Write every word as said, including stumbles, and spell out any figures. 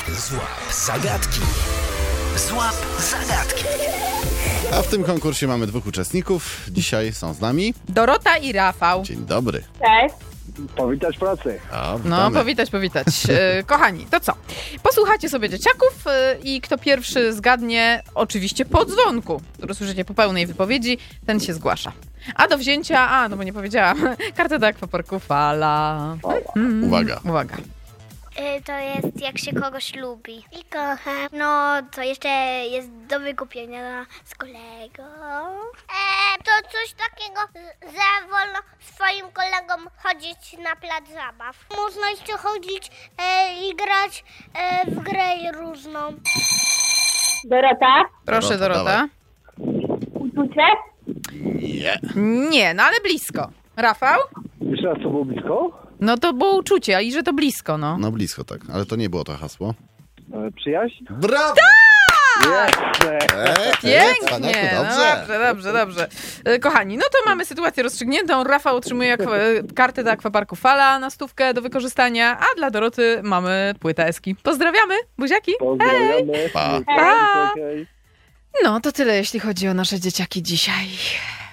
Złap zagadki. Złap zagadki. A w tym konkursie mamy dwóch uczestników. Dzisiaj są z nami Dorota i Rafał. Dzień dobry. Cześć. Powitać pracy. A, No, witamy. powitać, powitać. E, kochani, to co? Posłuchacie sobie dzieciaków e, i kto pierwszy zgadnie, oczywiście po dzwonku, który słyszycie po pełnej wypowiedzi, ten się zgłasza. A do wzięcia, a no bo nie powiedziałam, kartę do akwaparku Fala. Mm, Uwaga. Uwaga. Y, To jest jak się kogoś lubi i kocha. No, to jeszcze jest do wykupienia z kolegą. E, to coś takiego, że wolno swoim kolegom chodzić na plac zabaw. Można jeszcze chodzić e, i grać e, w grę różną. Dorota, Proszę, Dorota, Dorota. uczucie? Nie. Nie, no ale blisko. Rafał? Jeszcze raz, co było blisko? No to było uczucie, a i że to blisko, no. No blisko tak, ale to nie było to hasło. E, przyjaźń? Brawo! Jeszcze! Tak! Pięknie, no dobrze, dobrze, dobrze. E, Kochani, no to mamy sytuację rozstrzygniętą. Rafał otrzymuje akwa- kartę do akwaparku Fala na stówkę do wykorzystania, a dla Doroty mamy płytę Eski. Pozdrawiamy, buziaki. Pozdrawiamy. Pa. Dziękuję, Pa. hej. No to tyle, jeśli chodzi o nasze dzieciaki dzisiaj.